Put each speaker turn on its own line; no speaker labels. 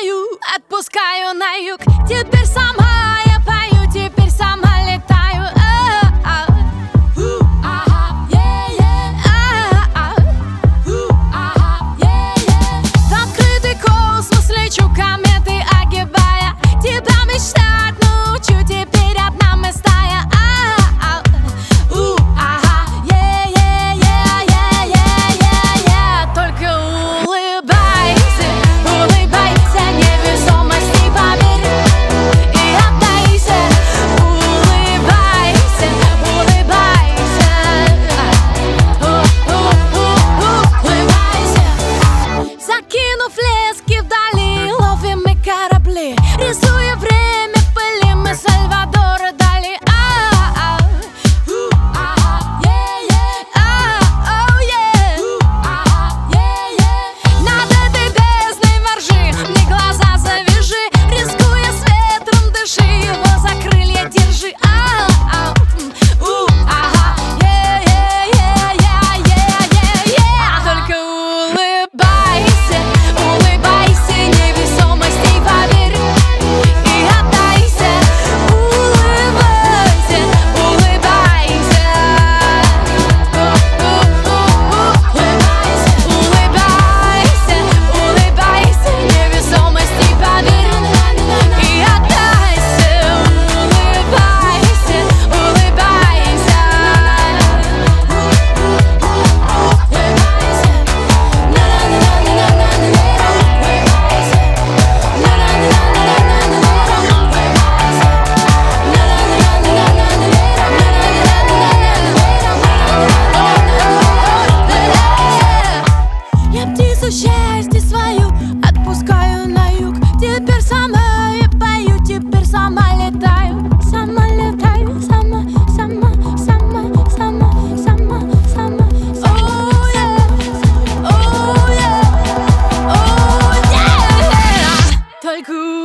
пою, отпускаю на юг. Теперь сама я пою, теперь сама летаю. В открытый космос лечу, кометы огибая. Тебя мечтать научу, теперь одна мы стая. Только улыбайся, улыбайся, невесомости поверь и отдайся. Улыбайся, улыбайся, улыбайся. Закинув лески вдали, ловим мы корабли, рисуя время в пыли, мы Сальвадора Дали. Над этой бездной воржи, мне глаза завяжи, рискуя с ветром дыши, его за крылья держи. Только улыбайся, улыбайся, невесомости поверь и отдайся. Улыбайся, улыбайся, улыбайся, улыбайся, невесомости поверь и отдайся. Улыбайся, улыбайся, я птицу счастья свою отпускаю на юг. Теперь сама я пою, теперь сама летаю. Сама летаю, сама, сама, сама, сама, сама, сама. Oh yeah, oh yeah, oh yeah. Только